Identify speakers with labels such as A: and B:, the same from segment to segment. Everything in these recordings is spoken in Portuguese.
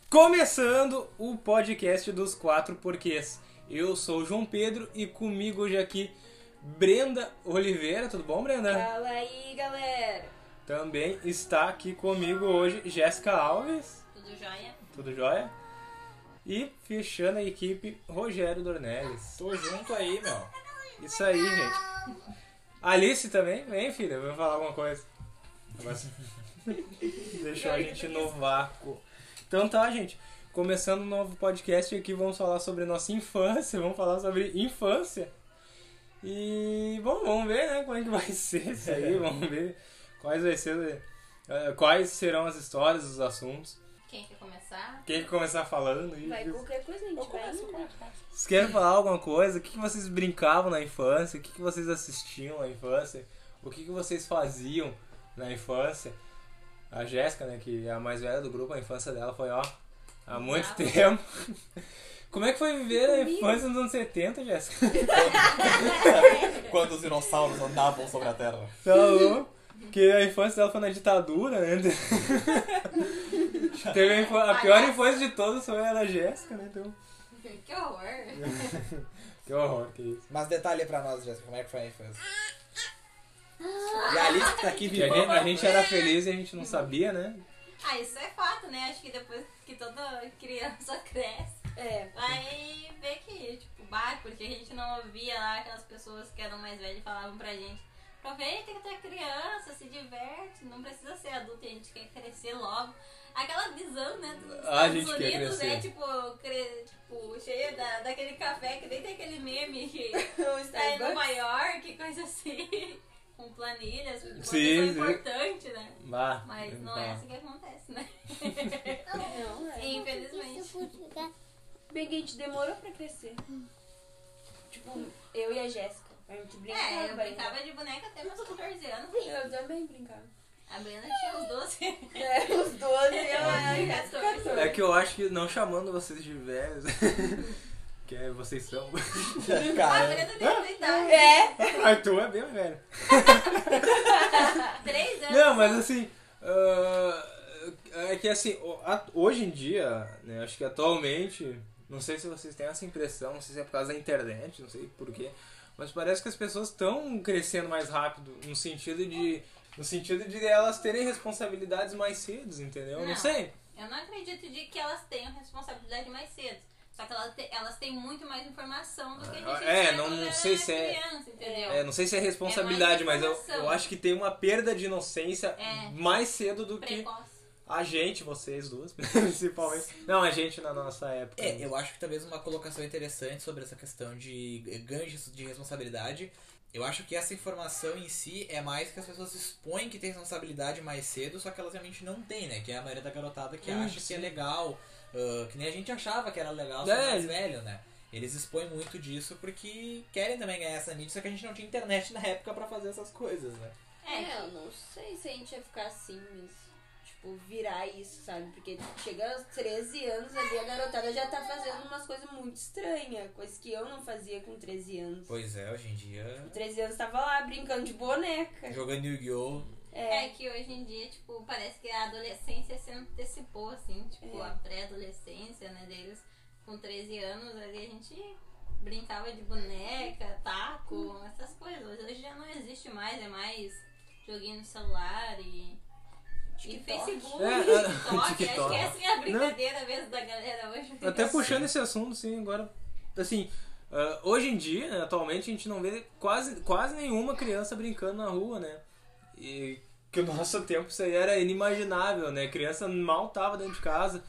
A: Começando o podcast dos 4 porquês. Eu sou o João Pedro e comigo hoje aqui Brenda Oliveira. Tudo bom, Brenda?
B: Fala aí, galera.
A: Também está aqui comigo hoje Jéssica Alves.
C: Tudo jóia?
A: Tudo jóia? E fechando a equipe, Rogério Dornelles.
D: Tô junto aí, meu.
A: Isso aí, gente. Alice também? Vem, filha, vou falar alguma coisa. Deixou a gente no vácuo. Então tá, gente. Começando um novo podcast aqui, vamos falar sobre nossa infância. Vamos falar sobre infância. E vamos ver, né, como é que vai ser isso aí. Vamos ver quais serão as histórias, os assuntos.
C: Quem quer começar?
A: Quem quer começar falando?
B: Vai qualquer coisa, a gente vai indo.
A: Vocês querem falar alguma coisa? O que vocês brincavam na infância? O que vocês assistiam na infância? O que vocês faziam na infância? A Jéssica, né, que é a mais velha do grupo, a infância dela foi, há muito tempo. Como é que foi viver a infância nos anos 70, Jéssica?
D: Quando os dinossauros andavam sobre a Terra.
A: Tá louco? Porque a infância dela foi na ditadura, né? Teve a pior infância de todas foi a da Jéssica, né? Então...
C: Que horror!
A: Que horror, que isso.
D: Mas detalhe pra nós, Jéssica, como é que foi a infância? E a Alice que tá aqui
A: Que
D: viva.
A: a gente era feliz e a gente não sabia, né?
C: Ah, isso é fato, né? Acho que depois que toda criança cresce, vai ver que, tipo, porque a gente não ouvia lá aquelas pessoas que eram mais velhas e falavam pra gente: aproveita que tu é criança, se diverte, não precisa ser adulto, a gente quer crescer logo. Aquela visão, né, dos Estados Unidos, né, tipo, cheia daquele café, que nem tem aquele meme que tá em Nova York, coisa assim, com planilhas, coisa importante, né? Mas não é assim que acontece, né?
B: Não,
C: Infelizmente.
B: Bem que a gente demorou pra crescer. Tipo, eu e a Jéssica. A gente brincava.
C: Eu brincava de boneca até meus 14 anos.
B: Eu também brincava.
C: A Brenda tinha uns 12.
B: Os 12 e eu 14.
A: É que eu acho que não chamando vocês de velhos, que vocês são.
C: A
D: Cara,
C: Brenda tem essa idade.
A: Mas tu é bem velho.
C: 3 anos.
A: Não, mas assim, é que assim, hoje em dia, né, acho que atualmente, não sei se vocês têm essa impressão, não sei se é por causa da internet, não sei porquê, mas parece que as pessoas estão crescendo mais rápido, no sentido de elas terem responsabilidades mais cedo, entendeu? Não sei.
C: Eu não acredito de que elas tenham responsabilidade mais cedo. Só que elas têm muito mais informação do que a gente tinha
A: não sei se
C: criança, entendeu?
A: não sei se é responsabilidade, mas eu
C: informação.
A: acho que tem uma perda de inocência mais cedo do que
C: Precoce.
A: a gente, vocês duas, principalmente. Não, a gente na nossa época.
D: eu acho que talvez uma colocação interessante sobre essa questão de ganhos de responsabilidade. Eu acho que essa informação em si é mais que as pessoas expõem que tem responsabilidade mais cedo, só que elas realmente não têm, né? Que é a maioria da garotada que acha que é legal, que nem a gente achava que era legal ser mais velho, né? Eles expõem muito disso porque querem também ganhar essa mídia, só que a gente não tinha internet na época pra fazer essas coisas, né?
B: Eu não sei se a gente ia ficar assim, mas... Tipo, virar isso, sabe? Porque chega aos 13 anos ali, a garotada já tá fazendo umas coisas muito estranhas. Coisas que eu não fazia com 13 anos.
D: Pois é, hoje em dia...
B: Com 13 anos tava lá brincando de boneca.
D: Jogando Yu-Gi-Oh!
C: É que hoje em dia, tipo, parece que a adolescência se antecipou, assim, tipo, a pré-adolescência, né, deles. Com 13 anos ali a gente brincava de boneca, taco, essas coisas. Hoje já não existe mais, é mais joguinho no celular e Facebook, TikTok. Acho que essa é a brincadeira mesmo da galera hoje.
A: Até puxando esse assunto, sim, agora, assim, hoje em dia, né, atualmente, a gente não vê quase nenhuma criança brincando na rua, né? E que no nosso tempo isso aí era inimaginável, né? Criança mal tava dentro de casa.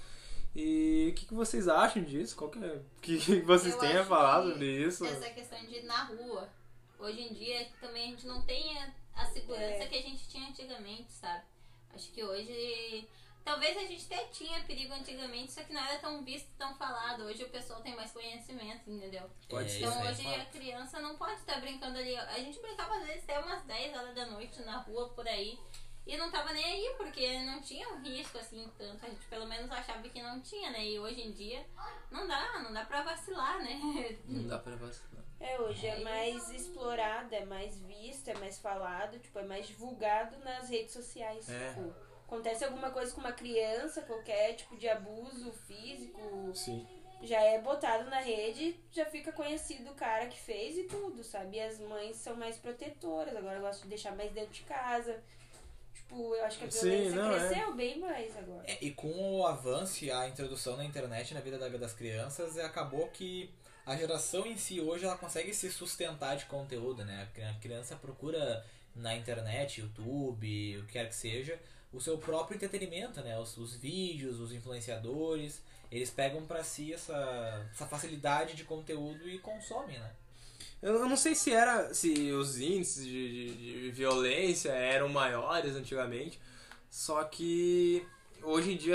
A: E o que vocês acham disso? Que vocês têm a falar sobre isso?
C: Essa questão de ir na rua. Hoje em dia também a gente não tem a segurança que a gente tinha antigamente, sabe? Acho que hoje... Talvez a gente até tinha perigo antigamente, só que não era tão visto, tão falado. Hoje o pessoal tem mais conhecimento, entendeu? Então hoje a criança não pode estar brincando ali. A gente brincava às vezes até umas 10 horas da noite na rua, por aí. E não tava nem aí, porque não tinha um risco assim tanto. A gente pelo menos achava que não tinha, né? E hoje em dia não dá pra vacilar, né?
A: Não dá pra vacilar.
B: Hoje é mais explorado, é mais visto, é mais falado, tipo, é mais divulgado nas redes sociais. Tipo, acontece alguma coisa com uma criança, qualquer tipo de abuso físico,
A: Sim.
B: já é botado na rede, já fica conhecido o cara que fez e tudo, sabe? E as mães são mais protetoras, agora gostam de deixar mais dentro de casa. Tipo, eu acho que a violência cresceu bem mais agora.
D: E com o avanço e a introdução da internet na vida das crianças, acabou que a geração em si hoje ela consegue se sustentar de conteúdo, né? A criança procura na internet, YouTube, o que quer que seja, o seu próprio entretenimento, né? Os vídeos, os influenciadores, eles pegam pra si essa facilidade de conteúdo e consomem, né?
A: Eu não sei se os índices de violência eram maiores antigamente, só que hoje em dia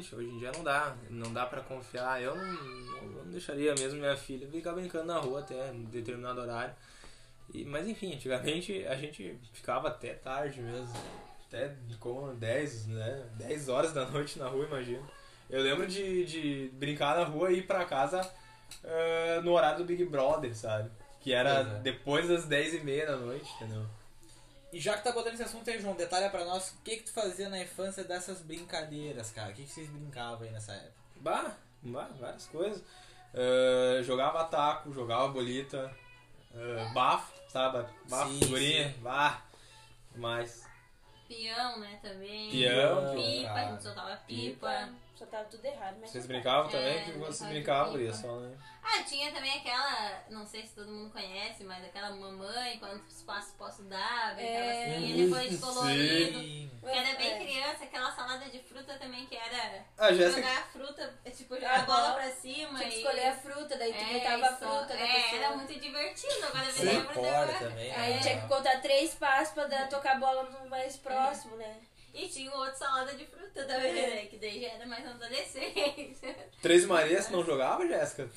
A: não dá pra confiar. Eu não deixaria mesmo minha filha ficar brincando na rua até um determinado horário. Mas enfim, antigamente a gente ficava até tarde mesmo, até como 10 horas da noite na rua, imagina. Eu lembro de brincar na rua e ir pra casa no horário do Big Brother, sabe? Que era depois das 10h30 da noite, entendeu?
D: E já que tá botando esse assunto aí, João, detalha pra nós o que tu fazia na infância dessas brincadeiras, cara. O que vocês brincavam aí nessa época?
A: Várias coisas. Jogava taco, jogava bolita, bafo, sabe? Bafo, figurinha, mais.
C: Peão, né, também.
A: Peão.
C: Pipa, a gente soltava pipa.
B: Só tava tudo errado, mas...
A: Vocês brincavam também? O que vocês brincavam por isso? Né?
C: Tinha também aquela, não sei se todo mundo conhece, mas aquela mamãe, quantos passos posso dar, brincava assim, depois de colorido.
D: Sim.
C: Que era bem criança, aquela salada de fruta também, que era
A: Jéssica...
C: jogar a fruta, tipo, jogar a bola pra cima.
B: Tinha que escolher a fruta, daí tu botava a fruta da pessoa.
C: Era muito divertido, agora
D: Sim, também.
B: Aí tinha que contar 3 passos pra tocar a bola no mais próximo, né?
C: E tinha o outro salada de fruta também, né? Que daí já era mais adolescente.
A: 3 Marias, não jogava, Jéssica?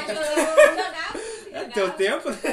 C: Jogava.
A: Teu tempo, né?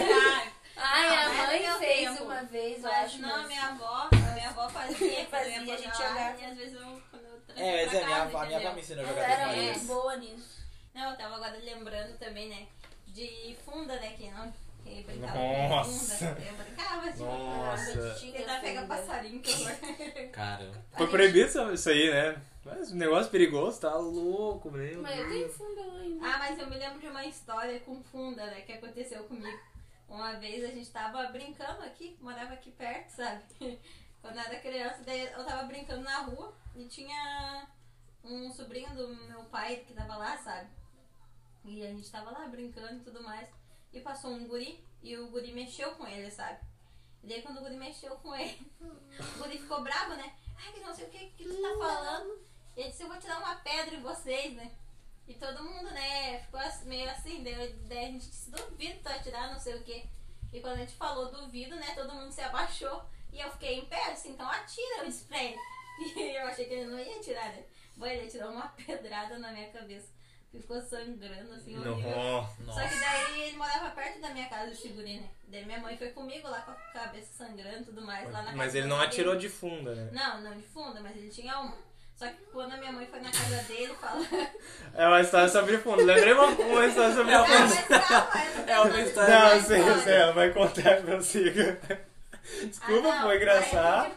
B: A mãe fez uma vez, eu acho.
C: Não,
B: mas...
C: a minha avó fazia,
B: a gente jogava.
C: E às vezes quando eu
D: Mas a minha avó me ensinou a jogar 3
B: Ela era
D: Marias.
B: muito boa nisso.
C: Não, eu tava agora lembrando também, né? De funda, né? Que não... Que brincava
A: Nossa.
C: com funda. Eu brincava, tipo...
A: Nossa.
C: Tentar pegar passarinho, que horror.
D: Cara...
A: Foi proibido isso aí, né? Mas o negócio perigoso, tá louco, meu.
B: Mas eu tenho funda ainda.
C: Mas eu me lembro de uma história com funda, né? Que aconteceu comigo. Uma vez a gente tava brincando aqui, morava aqui perto, sabe? Quando eu era criança, daí eu tava brincando na rua e tinha um sobrinho do meu pai que tava lá, sabe? E a gente tava lá brincando e tudo mais. E passou um guri e o guri mexeu com ele, sabe? E daí quando o guri mexeu com ele, o guri ficou bravo, né? Ai, que não sei o que tu tá falando. E ele disse, eu vou tirar uma pedra em vocês, né? E todo mundo, né, ficou meio assim, daí a gente disse, duvido tu atirar, não sei o que. E quando a gente falou duvido, né, todo mundo se abaixou. E eu fiquei em pé, assim, então atira, eu disse pra ele. E eu achei que ele não ia atirar, né? Bom, ele tirou uma pedrada na minha cabeça. Ficou sangrando, assim, horrível. Só que daí ele morava perto da minha casa, esse guri, né? Daí minha mãe foi comigo lá com a cabeça sangrando e tudo mais, lá na casa.
A: Mas ele não atirou de funda, né?
C: Não de funda, mas ele tinha uma. Só que quando a minha mãe foi na casa dele, falou...
A: É uma história sobre fundo. Lembrei uma história sobre fundo.
C: Mas calma,
A: É uma história. Não, eu sei, ela vai contar pra você. Desculpa, foi engraçado.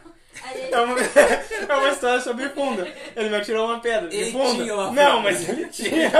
A: É uma história sobre funda. Ele me atirou uma pedra de funda. Não, mas ele tinha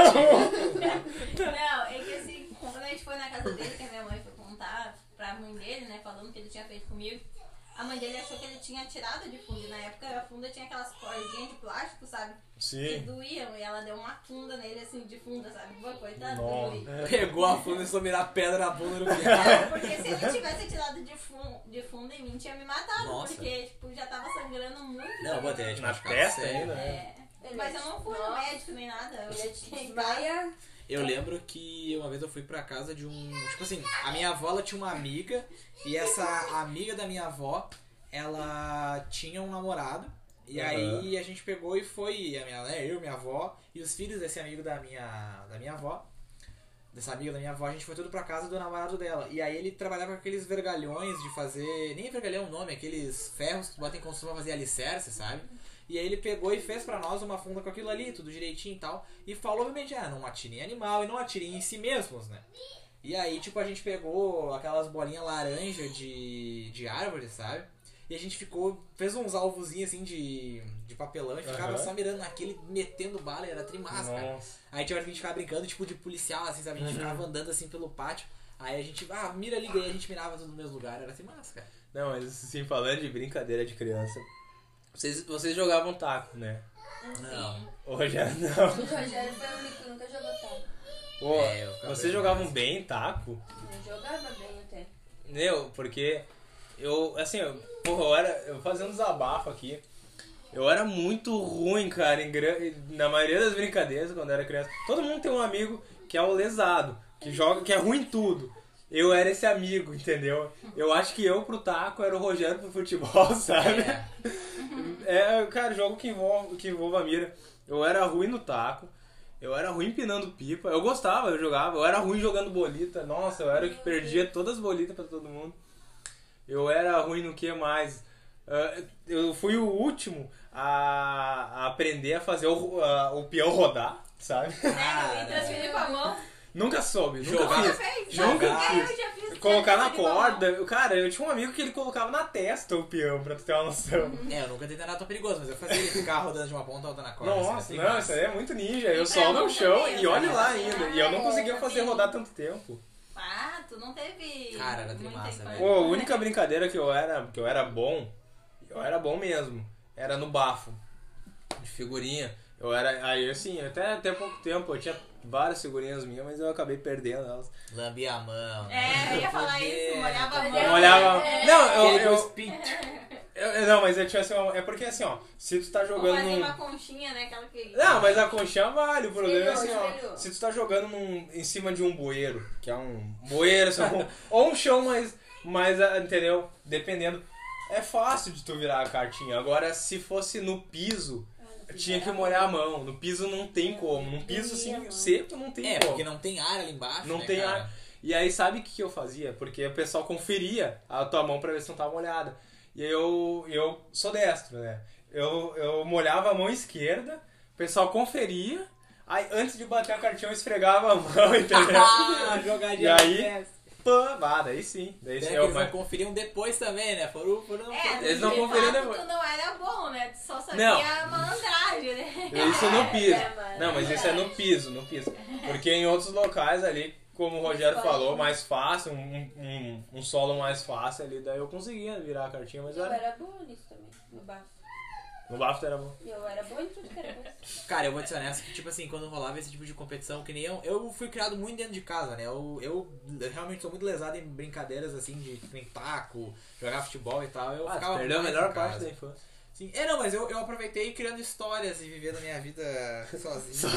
C: Não, é que assim, quando a gente foi na casa dele, que a minha mãe foi contar pra mãe dele, né, falando o que ele tinha feito comigo, a mãe dele achou que ele tinha tirado de funda. E na época a funda tinha aquelas cordinhas de plástico, sabe?
A: Sim.
C: Que doíam. E ela deu uma funda nele, assim, de funda, sabe? Pô, coitado do guri.
D: Pegou a funda e começou a mirar pedra na bunda do cara.
C: Porque se ele tivesse tirado de funda em mim, tinha me matado.
D: Nossa.
C: Porque, tipo, já tava sangrando muito.
D: Não, botei
A: Na testa ainda,
C: né? Mas eu não fui no médico nem nada. Eu fiquei em
B: Vai.
D: Eu lembro que uma vez eu fui pra casa de um... Tipo assim, a minha avó ela tinha uma amiga. E essa amiga da minha avó, ela tinha um namorado. E aí a gente pegou e foi, eu, minha avó e os filhos desse amigo da minha avó. Dessa amiga da minha avó, a gente foi tudo pra casa do namorado dela. E aí ele trabalhava com aqueles vergalhões de fazer... Nem vergalhão é o nome, aqueles ferros que tu bota em construção pra fazer alicerce, sabe? E aí ele pegou e fez pra nós uma funda com aquilo ali, tudo direitinho e tal. E falou, obviamente, não atirem em animal e não atirem em si mesmos, né? E aí, tipo, a gente pegou aquelas bolinhas laranja de árvore, sabe? E a gente fez uns alvozinhos assim de papelão e ficava só mirando naquele, metendo bala, e era trimassa, cara. Aí tinha hora que a gente ficava brincando, tipo, de policial, assim, sabe? A gente ficava andando assim pelo pátio. Aí a gente, mira ali, daí a gente mirava tudo no mesmo lugar, era trimassa, cara.
A: Não, mas assim, falando de brincadeira de criança, vocês jogavam taco, né?
D: Não.
A: O Rogério não.
B: O Rogério foi o único que nunca jogou taco.
A: Vocês jogavam bem taco?
B: Eu jogava bem até.
A: Porque eu fazendo desabafo aqui, eu era muito ruim, cara, na maioria das brincadeiras quando eu era criança. Todo mundo tem um amigo que é o lesado, que é ruim em tudo. Eu era esse amigo, entendeu? Eu acho que eu pro taco era o Rogério pro futebol, sabe? Cara, jogo que envolve a mira. Eu era ruim no taco. Eu era ruim empinando pipa. Eu gostava, eu jogava. Eu era ruim jogando bolita. Nossa, eu era o que perdia todas as bolitas pra todo mundo. Eu era ruim no que mais? Eu fui o último a aprender a fazer o peão rodar, sabe?
C: E transferir com a mão.
A: Nunca soube, nunca fiz.
C: Nunca fiz.
A: Colocar na corda. Cara, eu tinha um amigo que ele colocava na testa o peão, pra tu ter uma noção.
D: Eu nunca tentei nada tão perigoso, mas eu fazia ele ficar rodando de uma ponta a outra na corda.
A: Nossa, não, isso aí é muito ninja. Eu solo no chão e olhe lá ainda. E eu não conseguia fazer rodar tanto tempo.
C: Tu não teve.
D: Cara, era trimassa, velho.
A: A única brincadeira que eu era bom mesmo, era no bafo. De figurinha. Aí assim, até pouco tempo eu tinha várias figurinhas minhas, mas eu acabei perdendo elas.
D: Lambia a mão.
C: Eu ia falar isso, molhava a mão.
A: Molhava.
D: Não,
A: não, mas eu tinha assim, é porque assim, ó, se tu tá jogando
C: fazer uma conchinha, né, aquela que...
A: Não, mas a conchinha vale, o problema é assim, ó, se tu tá jogando em cima de um bueiro, que é um bueiro, assim, ou um chão mais, entendeu? Dependendo, é fácil de tu virar a cartinha. Agora, se fosse no piso, tinha que molhar a mão. No piso não tem como. Num piso assim, seco não tem como.
D: Porque não tem ar ali embaixo,
A: não
D: né,
A: tem
D: cara?
A: ar. E aí, sabe o que eu fazia? Porque o pessoal conferia a tua mão pra ver se não tava molhada. E eu sou destro, né? Eu molhava a mão esquerda, o pessoal conferia, aí antes de bater a cartinha eu esfregava a mão, entendeu?
D: Jogadinha.
A: E aí, daí sim. Daí sim,
D: eles não conferiam depois também, né?
A: Eles não conferiam depois.
C: Tu não era bom, né? Tu só sabia malandragem, né?
A: Isso no piso. Não, mas isso é no piso. Porque em outros locais ali, como o Rogério falou, mais fácil, um solo mais fácil ali, daí eu conseguia virar a cartinha, mas
B: eu era boa nisso também, no bafo.
A: No bafo tu era bom?
B: Eu era boa em tudo que era coisa.
D: Cara, eu vou te ser honesto que, tipo assim, quando rolava esse tipo de competição, que nem eu fui criado muito dentro de casa, né? Eu realmente sou muito lesado em brincadeiras, assim, de taco, jogar futebol e tal. Eu ficava
A: perdeu a melhor parte da infância.
D: Sim. Não, mas eu aproveitei criando histórias e vivendo a minha vida sozinho.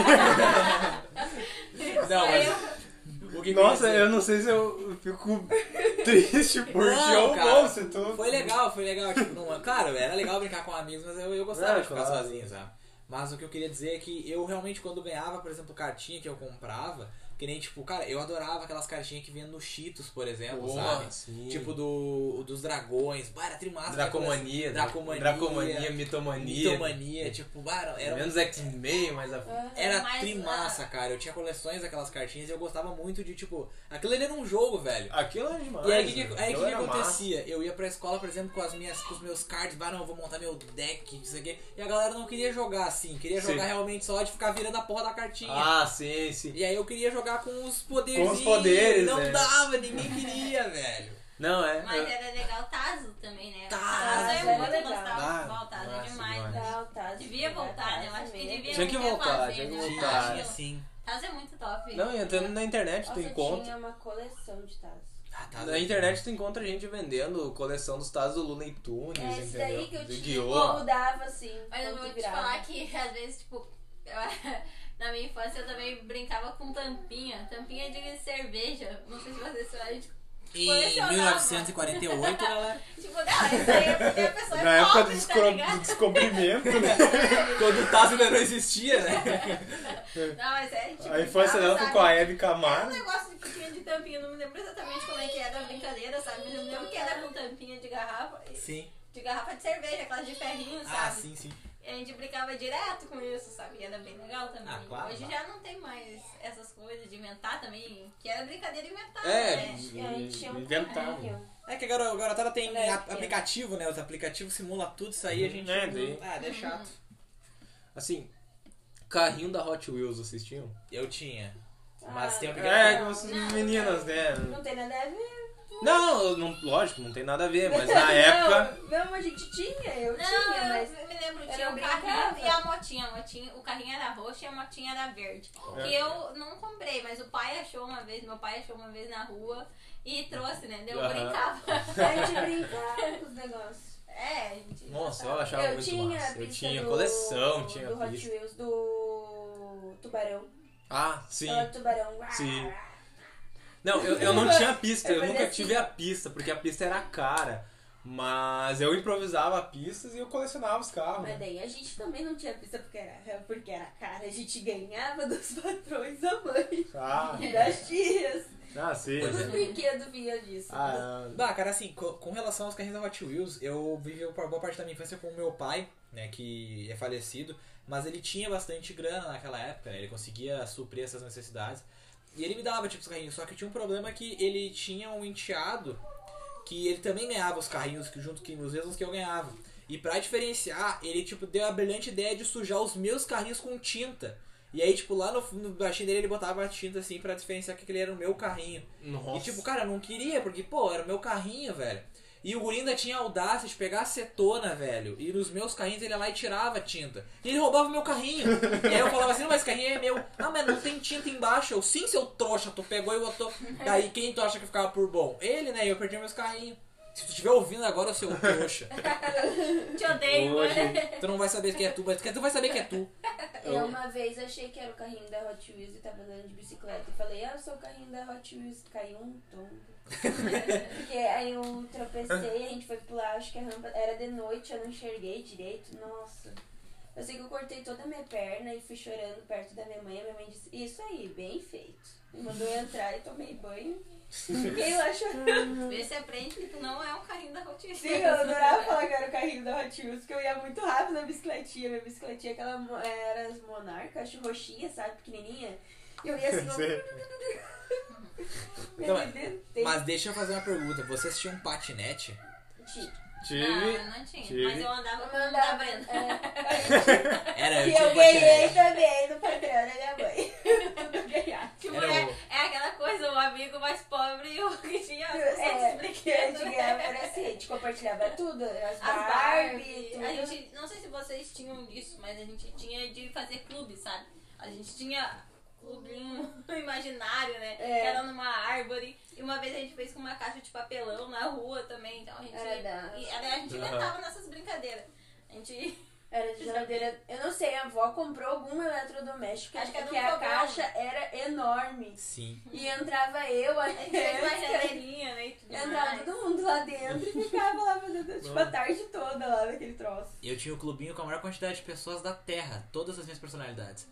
D: Não, mas...
A: Nossa, eu não sei se eu fico triste porque eu ouço tudo.
D: Foi legal. Tipo, claro, era legal brincar com amigos, mas eu gostava de ficar sozinho, sabe? Mas o que eu queria dizer é que eu realmente, quando ganhava, por exemplo, cartinha que eu comprava, que nem, tipo, cara, eu adorava aquelas cartinhas que vinham no Cheetos, por exemplo, sabe?
A: Sim.
D: Tipo dos dragões, era trimassa.
A: Dracomania, mitomania,
D: tipo, era
A: menos X-Men, mais a...
D: Era trimassa, cara. Eu tinha coleções daquelas cartinhas e eu gostava muito de, tipo, aquilo ali era um jogo, velho.
A: Aquilo era demais.
D: E aí o que acontecia? Massa. Eu ia pra escola, por exemplo, com os meus cards, eu vou montar meu deck, isso aqui. E a galera não queria jogar assim, queria jogar realmente só de ficar virando a porra da cartinha.
A: Sim.
D: E aí eu queria jogar com os poderzinhos.
A: Com os poderes,
D: não dava, ninguém queria, velho.
A: Não,
C: Mas era legal Tazo também, né?
D: Tazo
C: eu muito gostava. Tazo é demais. Devia voltar, né? Eu acho que devia
A: tinha que voltar.
D: Tinha sim.
C: Tazo é muito top.
A: Não, e entrando na internet tu encontra...
B: tinha uma coleção de Tazo.
A: Na internet tu encontra gente vendendo coleção dos Tazos do Looney Tunes, entendeu?
B: Esse daí que eu
A: te
B: mudava assim.
C: Mas eu vou te falar que às vezes, tipo... Na minha infância eu também brincava com tampinha de cerveja. Não sei se vocês sabem.
D: Em 1948, galera.
C: Tipo, não, isso aí é porque a pessoa é
A: na época
C: do
A: descobrimento, né?
D: Quando o Tazo ainda não existia, né?
C: Não, mas é tipo...
A: A infância dela foi com a Hebe Camargo.
C: Era um negócio que tinha de tampinha, não me lembro exatamente como é que era a brincadeira, sabe? Mas eu me lembro que era com tampinha de garrafa.
D: Sim.
C: De garrafa de cerveja, aquelas de ferrinho, sabe?
D: Sim.
C: E a gente brincava direto com isso, sabe? E era bem legal também.
D: Claro,
C: Hoje já não tem mais essas coisas de inventar também, que era brincadeira inventada,
A: né?
B: Inventava.
D: É que a garotada tem aplicativo, né? Os aplicativos simulam tudo, isso aí a gente... é chato.
A: Assim, carrinho da Hot Wheels, vocês tinham?
D: Eu tinha. Mas tem aplicativo.
A: Vocês meninas, né?
B: Não tem nada a ver.
A: Não, lógico, não tem nada a ver, mas na época...
B: Não, a gente tinha, eu tinha, mas...
C: Eu me lembro, tinha o carrinho e a motinha. O carrinho era roxo e a motinha era verde. Que eu não comprei, mas o pai achou uma vez, meu pai achou uma vez na rua e trouxe, né? Eu brincava.
B: A gente brincava com os negócios.
C: A gente...
A: Nossa, eu achava muito massa. Eu tinha coleção, tinha
B: do Hot Wheels, do Tubarão.
A: Ah, sim.
B: Tubarão.
A: Sim. Não, eu não tinha pista, eu nunca tive a pista, porque a pista era cara. Mas eu improvisava pistas e eu colecionava os carros.
B: Mas daí a gente também não tinha pista porque era cara. A gente ganhava dos patrões da mãe e das tias.
A: Ah, sim.
B: Todos os brinquedos vinham disso.
D: Cara, assim, com relação aos carrinhos da Hot Wheels, eu vivi boa parte da minha infância com o meu pai, né, que é falecido, mas ele tinha bastante grana naquela época, né, ele conseguia suprir essas necessidades. E ele me dava, tipo, os carrinhos, só que tinha um problema que ele tinha um enteado que ele também ganhava os carrinhos junto com os mesmos que eu ganhava. E pra diferenciar, ele, tipo, deu a brilhante ideia de sujar os meus carrinhos com tinta. E aí, tipo, lá no baixinho dele ele botava a tinta, assim, pra diferenciar que aquele era o meu carrinho.
A: Nossa.
D: E, tipo, cara, eu não queria, porque, pô, era o meu carrinho, velho. E o guri ainda tinha a audácia de pegar acetona, velho. E nos meus carrinhos ele ia lá e tirava a tinta. E ele roubava o meu carrinho. E aí eu falava assim, não, mas esse carrinho é meu. Ah, mas não tem tinta embaixo. Eu, sim, seu trouxa, tu pegou e botou. Daí quem tu acha que ficava por bom? Ele, né? E eu perdi meus carrinhos. Se tu estiver ouvindo agora, seu trouxa.
C: Te odeio,
D: tu não vai saber que é tu, mas tu vai saber que é tu.
B: Eu uma vez achei que era o carrinho da Hot Wheels e tava andando de bicicleta. E falei, eu sou o carrinho da Hot Wheels. Caiu um tombo. Porque aí eu tropecei, a gente foi pular, acho que a rampa era de noite, eu não enxerguei direito. Nossa. Eu sei que eu cortei toda a minha perna e fui chorando perto da minha mãe. A minha mãe disse, isso aí, bem feito. Me mandou entrar e tomei banho. Fiquei lá chorando.
C: Vê se aprende que tu não é um carrinho da Hot Wheels.
B: Sim, eu adorava falar que era o carrinho da Hot Wheels, porque eu ia muito rápido na bicicletinha. Minha bicicletinha, aquela era as Monarca, acho roxinha, sabe, pequenininha. E eu ia assim,
D: então, mas deixa eu fazer uma pergunta. Vocês tinham um patinete?
A: Tive.
C: Não tinha. Mas eu andava com o da Brenda.
B: E eu ganhei também no patrão da minha mãe. Tudo ganhado.
C: Tipo, é aquela coisa, o amigo mais pobre e o que tinha os brinquedos.
B: Era assim, a gente compartilhava tudo. As Barbie, tudo.
C: A gente, não sei se vocês tinham isso, mas a gente tinha de fazer clube, sabe? A gente tinha clubinho imaginário, né? Que era numa árvore. E uma vez a gente fez com uma caixa de papelão na rua também. Então a gente. A gente inventava nessas brincadeiras. A gente.
B: Era de geladeira. Eu não sei, a avó comprou algum eletrodoméstico.
C: Acho que
B: porque a caixa era enorme.
D: Sim.
B: E entrava eu, a
C: geladeirinha, né?
B: Entrava todo mundo lá dentro e ficava lá fazendo tipo, a tarde toda lá naquele troço.
D: Eu tinha o clubinho com a maior quantidade de pessoas da Terra. Todas as minhas personalidades.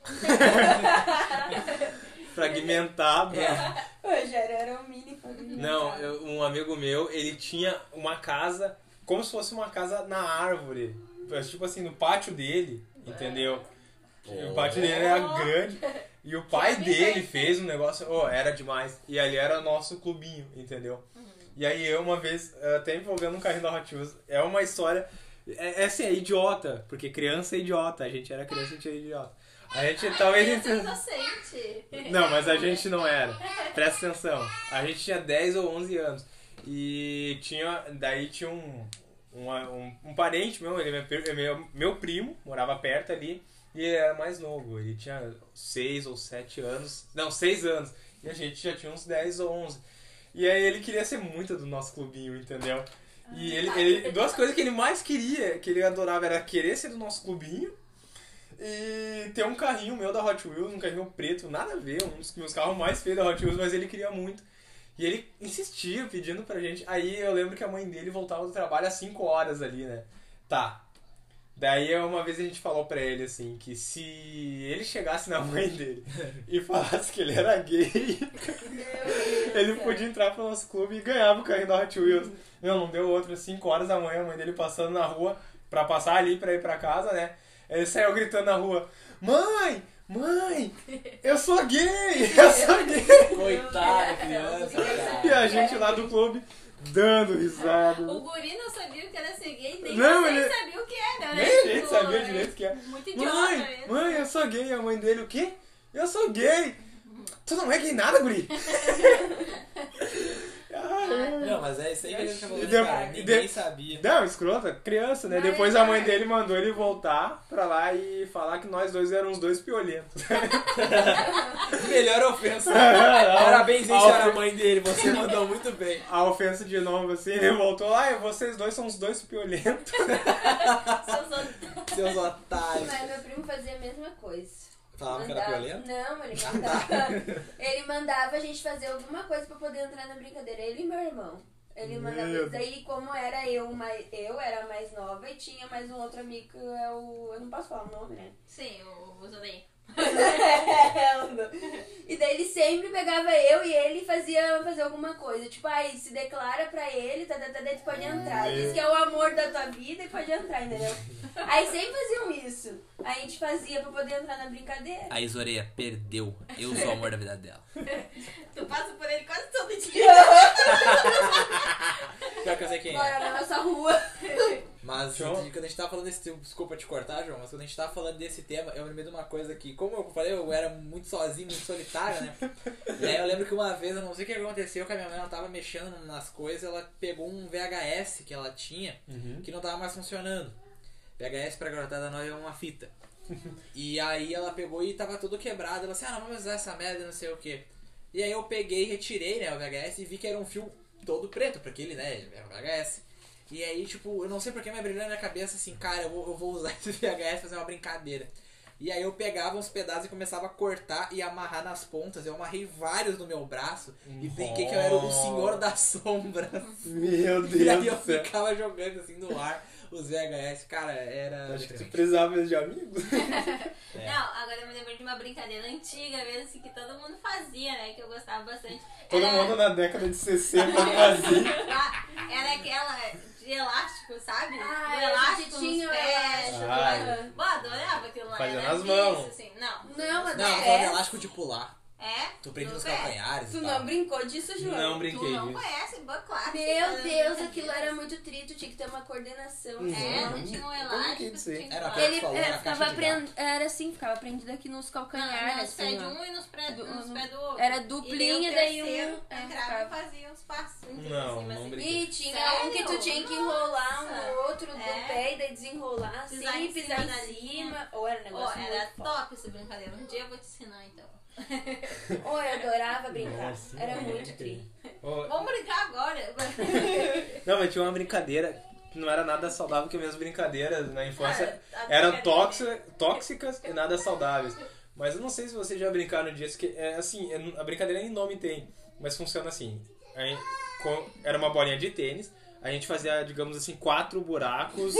A: Fragmentado.
B: O Rogério era um mini fragmentado.
A: Não, um amigo meu, ele tinha uma casa, como se fosse uma casa na árvore. Tipo assim, no pátio dele, entendeu? O pátio dele era grande. E o pai dele fez um negócio, era demais. E ali era o nosso clubinho, entendeu? E aí eu uma vez, até envolvendo um carrinho da Hot Wheels, é uma história, assim, é idiota, porque criança é idiota, a gente era criança e a gente era idiota. A gente talvez...
C: inocente.
A: Não, mas a gente não era. Presta atenção. A gente tinha 10 ou 11 anos. E daí tinha um parente meu, ele é meu primo, morava perto ali. E ele era mais novo, ele tinha 6 ou 7 anos. Não, 6 anos. E a gente já tinha uns 10 ou 11. E aí ele queria ser muito do nosso clubinho, entendeu? E ele duas coisas que ele mais queria, que ele adorava, era querer ser do nosso clubinho e ter um carrinho meu da Hot Wheels, um carrinho preto, nada a ver, um dos meus carros mais feios da Hot Wheels, mas ele queria muito. E ele insistia, pedindo pra gente. Aí eu lembro que a mãe dele voltava do trabalho às 5 horas ali, né? Tá. Daí uma vez a gente falou pra ele assim, que se ele chegasse na mãe dele e falasse que ele era gay, ele podia entrar pro nosso clube e ganhava o carrinho da Hot Wheels. Não deu outra, 5 horas da manhã, a mãe dele passando na rua pra passar ali pra ir pra casa, né? Ele saiu gritando na rua, mãe, eu sou gay.
D: Coitada, criança, cara.
A: E a gente lá do clube dando risada.
C: O guri não sabia o que era ser gay, nem
A: Não,
C: você
A: ele-
C: sabia o que era, né?
A: Nem a gente sabia direito o que é.
C: Muito idiota mesmo.
A: Mãe, eu sou gay. A mãe dele, o quê? Eu sou gay. Tu não é gay nada, guri?
D: Não, mas é isso aí que a gente tá falando,
A: deu-
D: cara.
A: e
D: Ninguém
A: deu-
D: sabia.
A: Não, escrota, criança, né?
B: Mas
A: Depois a mãe dele mandou ele voltar pra lá e falar que nós dois éramos dois piolentos.
D: Melhor ofensa. Parabéns, hein,
A: A
D: senhora
A: ofen-
D: mãe dele. Você mandou muito bem.
A: A ofensa de novo, assim, ele voltou lá e vocês dois são os dois piolentos.
D: Seus otários.
B: Mas meu primo fazia a mesma coisa.
D: Falavam que era violento?
B: Não, ele mandava. Ele mandava a gente fazer alguma coisa pra poder entrar na brincadeira. Ele e meu irmão. Ele mandava.
A: Meu
B: Daí, como era eu era mais nova e tinha mais um outro amigo que é o. Eu não posso falar o nome, né?
C: Sim, o Zodei.
B: E daí ele sempre pegava eu e ele e fazia alguma coisa. Tipo, aí se declara pra ele, daí tu pode entrar. Diz que é o amor da tua vida e pode entrar, entendeu? Aí sempre faziam isso. Aí a gente fazia pra poder entrar na brincadeira.
D: A Isoreia perdeu. Eu sou o amor da vida dela.
C: Tu passa por ele quase todo dia.
D: Pior que eu sei quem
B: Bora
D: é.
B: na nossa rua.
D: Mas
A: João?
D: quando a gente tava falando desse tema, desculpa te cortar, João, mas quando a gente tava falando desse tema, eu lembrei de uma coisa que, como eu falei, eu era muito sozinho, muito solitário, né? E aí eu lembro que uma vez, eu não sei o que aconteceu, que a minha mãe ela tava mexendo nas coisas, ela pegou um VHS que ela tinha, que não tava mais funcionando. VHS pra garotada nova é uma fita. E aí ela pegou e tava tudo quebrado, ela disse, não vamos usar essa merda, não sei o que. E aí eu peguei, retirei, né, o VHS e vi que era um fio todo preto, porque ele, né, era um VHS. E aí, tipo, eu não sei porque me brilhou na minha cabeça assim, cara, eu vou usar esse VHS pra fazer uma brincadeira. E aí eu pegava uns pedaços e começava a cortar e amarrar nas pontas. Eu amarrei vários no meu braço e brinquei que eu era o Senhor das Sombras.
A: Meu Deus
D: E aí eu
A: do céu.
D: ficava jogando assim no ar os VHS. Cara, era...
A: Acho que tu precisava de amigos.
D: É.
C: Não, agora eu me lembrei de uma brincadeira antiga mesmo, assim, que todo mundo fazia, né? Que eu gostava bastante.
A: Todo mundo na década de 60 fazia.
C: Era aquela de elástico, sabe?
B: Ah,
C: Do elástico
B: a gente tinha
C: nos
B: o
C: pés.
B: elástico.
A: Ah,
C: Pô, adorava aquilo lá.
A: Fazia
C: era
A: nas
C: isso,
A: mãos.
C: assim. Não.
B: Não, mas
D: Não, eu
B: é.
D: falava de elástico de pular.
C: É?
D: Tu prende
C: no
D: nos
C: pé.
D: calcanhares
B: Tu
D: e
B: não
D: tal.
B: brincou disso, João?
A: Não
C: Tu
A: brinquei
C: não
A: disso.
C: conhece, boa classe.
B: Meu Deus, aquilo era muito trito, tinha que ter uma coordenação.
C: É, não tinha um elástico.
A: disso aí?
C: tinha que
D: Era
C: pular.
D: a
B: Ele
D: falou na
B: ficava
D: caixa de
B: prendido, era assim, ficava prendido aqui nos
C: Não,
B: calcanhares,
C: nos pés
B: assim,
C: de
B: ó.
C: um e nos pés do outro.
B: Era duplinho, daí um...
C: terceiro
B: é,
C: entrava
B: ficava.
C: e fazia uns passinhos
A: Não,
C: em cima,
A: não
C: assim.
A: brinquei.
B: E tinha
C: Sério?
B: um que tu tinha que enrolar um
C: Nossa.
B: no outro do
C: É.
B: pé e daí desenrolar assim,
C: Pisar em
B: pisar
C: cima da
B: em
C: linha.
B: cima. Ou era um
C: Ó,
B: negócio
C: era
B: muito foda.
C: top essa brincadeira. Um dia eu vou te ensinar, então.
B: Oh, eu adorava brincar.
A: Nossa,
B: Era
A: não,
B: muito
A: não
B: tri.
A: Ó,
C: Vamos brincar agora.
A: Não, mas tinha uma brincadeira que não era nada saudável, que minhas brincadeiras na infância
C: A
A: eram
C: brincadeira.
A: tóxicas e nada saudáveis. Mas eu não sei se vocês já brincaram disso, que é assim, a brincadeira nem nome tem, mas funciona assim. Era uma bolinha de tênis, a gente fazia, digamos assim, 4 buracos.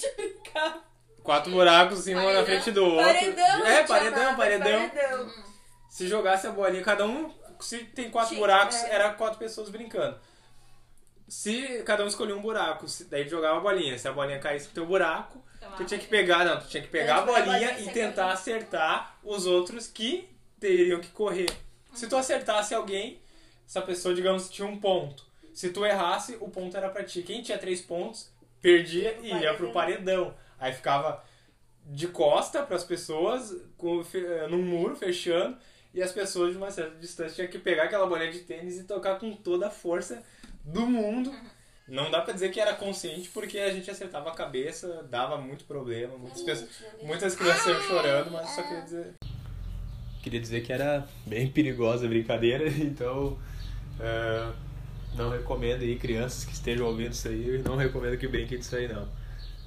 A: 4 buracos, assim, um na frente do outro.
B: Paredão,
A: É,
B: a gente
A: paredão,
B: chamava,
A: paredão. Se jogasse a bolinha, cada um, se tem 4
B: Tinha,
A: buracos,
B: é.
A: era 4 pessoas brincando. Se cada um escolhia um buraco, daí jogava a bolinha. Se a bolinha caísse no teu buraco, tu tinha que pegar, não, tu tinha que pegar a bolinha e tentar acertar os outros que teriam que correr. Se tu acertasse alguém, essa pessoa, digamos, tinha um ponto. Se tu errasse, o ponto era pra ti. Quem tinha 3 pontos, perdia e ia pro paredão. Aí ficava de costa pras pessoas, num muro, fechando, e as pessoas de uma certa distância tinham que pegar aquela bolinha de tênis e tocar com toda a força do mundo. Não dá pra dizer que era consciente, porque a gente acertava a cabeça, dava muito problema, muitas crianças saíram chorando, mas só queria dizer que era bem perigosa a brincadeira, então não recomendo aí crianças que estejam ouvindo isso aí, não recomendo que brinquem disso aí não.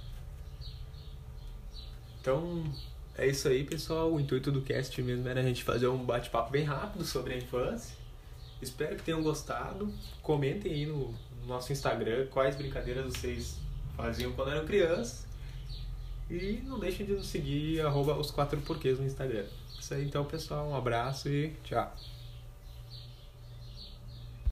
A: Então é isso aí, pessoal, o intuito do cast mesmo era a gente fazer um bate-papo bem rápido sobre a infância. Espero que tenham gostado. Comentem aí no nosso Instagram quais brincadeiras vocês faziam quando eram crianças. E não deixem de nos seguir @os4porquês no Instagram. Isso aí então, pessoal. Um abraço e tchau.